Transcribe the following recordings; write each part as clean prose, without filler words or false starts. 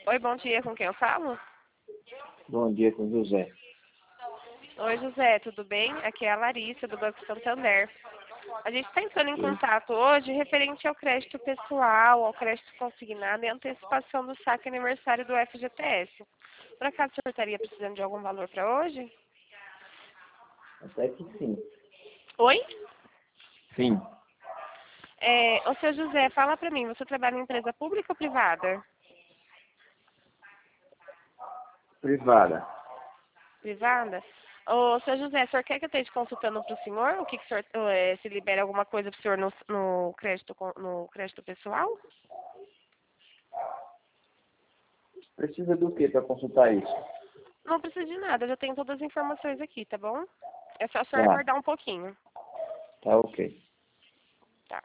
Oi, bom dia, com quem eu falo? Bom dia, com José. Oi, José, tudo bem? Aqui é a Larissa, do Banco Santander. A gente está entrando em Sim. contato hoje referente ao crédito pessoal, ao crédito consignado e antecipação do saque aniversário do FGTS. Por acaso o senhor estaria precisando de algum valor para hoje? Até que sim. Oi? Sim. Ô, seu José, fala para mim, você trabalha em empresa pública ou privada? Privada. Privada? Ô, seu José, o senhor quer que eu esteja consultando para o senhor? O que o senhor, se libera alguma coisa para o senhor no crédito, no crédito pessoal? Precisa do que para consultar isso? Não precisa de nada, eu já tenho todas as informações aqui, tá bom? É só o senhor Tá. aguardar um pouquinho. Tá ok. Tá.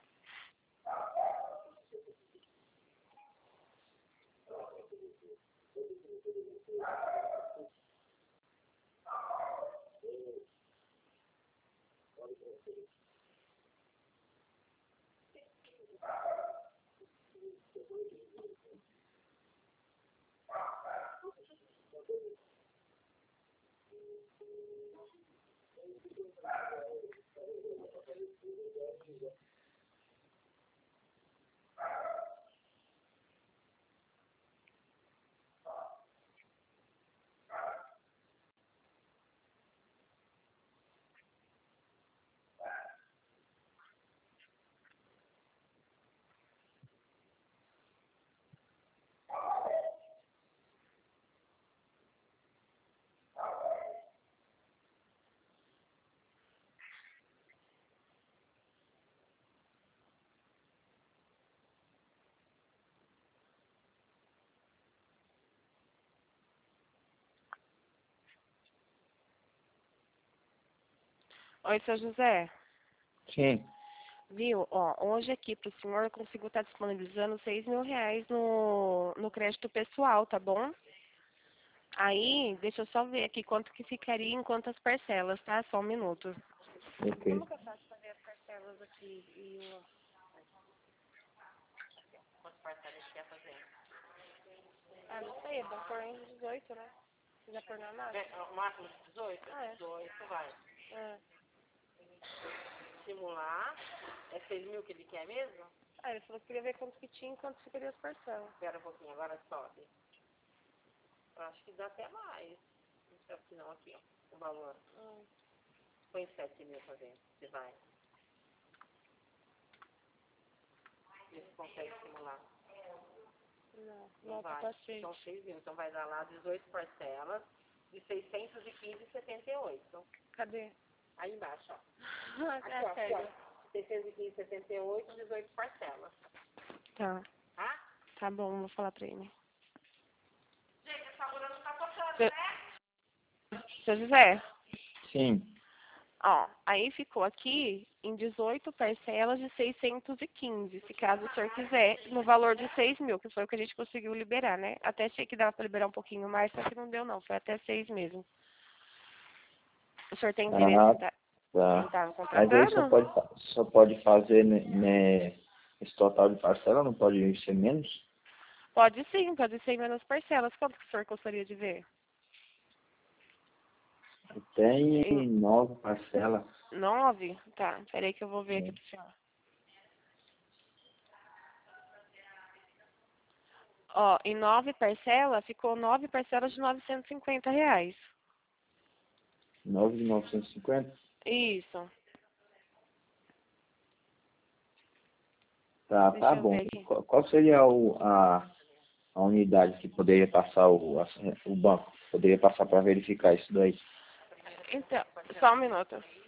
Oi, seu José. Sim. Viu? Ó, hoje aqui para o senhor eu consigo estar disponibilizando R$ 6.000 no crédito pessoal, tá bom? Aí, deixa eu só ver aqui quanto que ficaria em quantas parcelas, tá? Só um minuto. Ok. Como que eu faço pra ver as parcelas aqui e o... Quantas parcelas quer fazer? Ah, não sei, é bom pôr em 18, né? Se quiser pôr na máxima. O máximo de 18? Ah, é. 18 vai. É. Simular. É 6 mil que ele quer mesmo? Ah, ele falou que queria ver quanto que tinha e quanto ficaria as parcelas. Espera um pouquinho, agora sobe. Eu acho que dá até mais. Não sei se não, aqui, ó. O valor. Põe 7 mil pra ver se vai. Vê se consegue simular. Não vai. tá cheio. São 6 mil. Então vai dar lá 18 parcelas de 615,78. Cadê? Aí embaixo, ó. Aqui, É ó. Aqui, sério. ó. 615,78, 18 parcelas. Tá, Tá? tá bom, vou falar pra ele. Gente, essa agulha não tá tocando, Seu, né? seu José, Sim. ó, aí ficou aqui em 18 parcelas de 615, se caso o senhor quiser, no valor de 6 mil, que foi o que a gente conseguiu liberar, né? Até achei que dava pra liberar um pouquinho mais, só que não deu não, foi até 6 mesmo. O senhor tem interesse Ah, em tá. estar Mas aí só contratando? pode, só pode fazer esse total de parcela, não pode ser menos? Pode sim, pode ser em menos parcelas. Quanto que o senhor gostaria de ver? Tem Em 9 parcelas. 9? Tá, peraí que eu vou ver aqui pro senhor. Ó, em 9 parcelas, ficou 9 parcelas de R$ 950. 9 de 950? Isso. Tá, Deixa tá eu bom. ver aqui. Qual seria a unidade que poderia passar o banco? Poderia passar para verificar isso daí? Então, só um minuto.